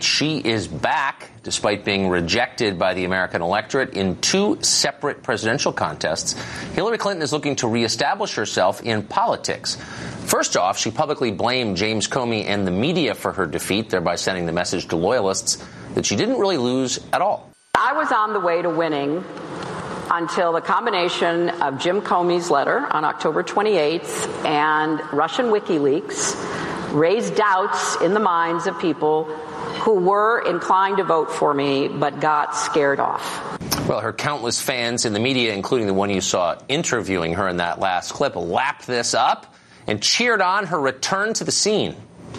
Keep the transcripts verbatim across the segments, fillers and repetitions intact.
She is back, despite being rejected by the American electorate in two separate presidential contests. Hillary Clinton is looking to reestablish herself in politics. First off, she publicly blamed James Comey and the media for her defeat, thereby sending the message to loyalists that she didn't really lose at all. I was on the way to winning until the combination of Jim Comey's letter on October twenty-eighth and Russian WikiLeaks raised doubts in the minds of people who were inclined to vote for me but got scared off. Well, her countless fans in the media, including the one you saw interviewing her in that last clip, lapped this up and cheered on her return to the scene.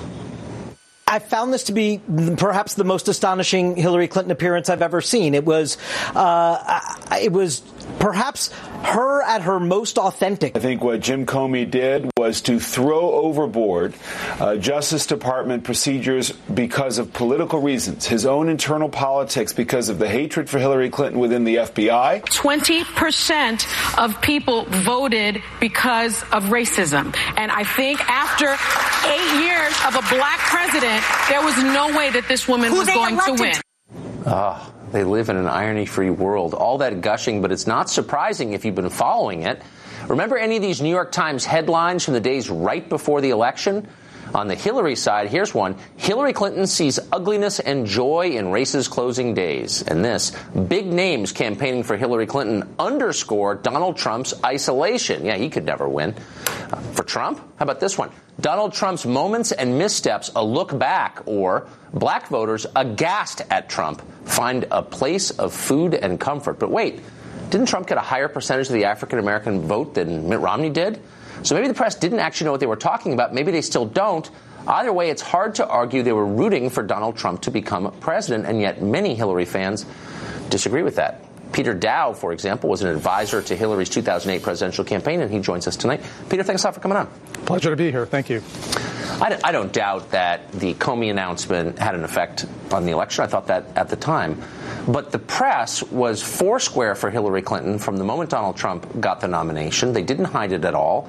I found this to be perhaps the most astonishing Hillary Clinton appearance I've ever seen. It was, uh, it was perhaps her at her most authentic. I think what Jim Comey did was to throw overboard uh, Justice Department procedures because of political reasons, his own internal politics because of the hatred for Hillary Clinton within the F B I. twenty percent of people voted because of racism. And I think after eight years of a black president, there was no way that this woman Who was going elected? to win. Ah, oh, they live in an irony-free world. All that gushing, but it's not surprising if you've been following it. Remember any of these New York Times headlines from the days right before the election? On the Hillary side, here's one. Hillary Clinton sees ugliness and joy in race's closing days. And this, big names campaigning for Hillary Clinton underscore Donald Trump's isolation. Yeah, he could never win. Uh, for Trump, how about this one? Donald Trump's moments and missteps, a look back, or black voters aghast at Trump find a place of food and comfort. But wait, didn't Trump get a higher percentage of the African-American vote than Mitt Romney did? So maybe the press didn't actually know what they were talking about. Maybe they still don't. Either way, it's hard to argue they were rooting for Donald Trump to become president, and yet many Hillary fans disagree with that. Peter Dow, for example, was an advisor to Hillary's two thousand eight presidential campaign, and he joins us tonight. Peter, thanks a lot for coming on. Pleasure to be here. Thank you. I, I don't doubt that the Comey announcement had an effect on the election. I thought that at the time. But the press was foursquare for Hillary Clinton from the moment Donald Trump got the nomination. They didn't hide it at all.